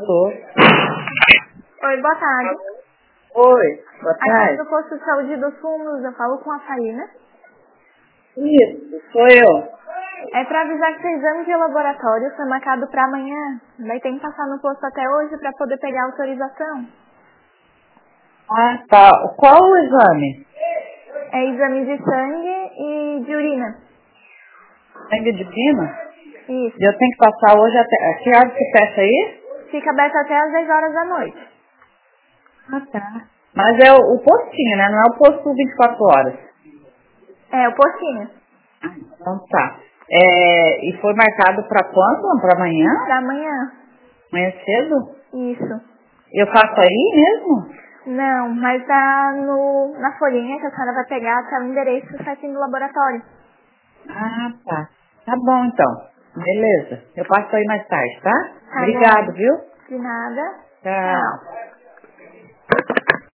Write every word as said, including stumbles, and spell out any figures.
Alô? Oi, boa tarde. Oi, boa Aqui é tarde. do posto de saúde dos fundos, eu falo com a Farina. Isso, sou eu. É pra avisar que seu exame de laboratório foi marcado pra amanhã. Vai ter que passar no posto até hoje pra poder pegar a autorização. Ah, tá. Qual o exame? É exame de sangue e de urina. Sangue de urina? Isso. Eu tenho que passar hoje até... Que hora que fecha aí? Fica aberto até às dez horas da noite. Ah, tá. Mas é o, o postinho, né? Não é o posto vinte e quatro horas. É, o postinho. Ah, então tá. É, e foi marcado pra quando? Pra amanhã? Pra amanhã. Amanhã cedo? Isso. Eu faço aí mesmo? Não, mas tá no, na folhinha que a senhora vai pegar até o endereço certinho do laboratório. Ah, tá. Tá bom, então. Beleza. Eu passo aí mais tarde, tá? Tá Obrigado, bom. viu? De nada. Tchau. Tchau.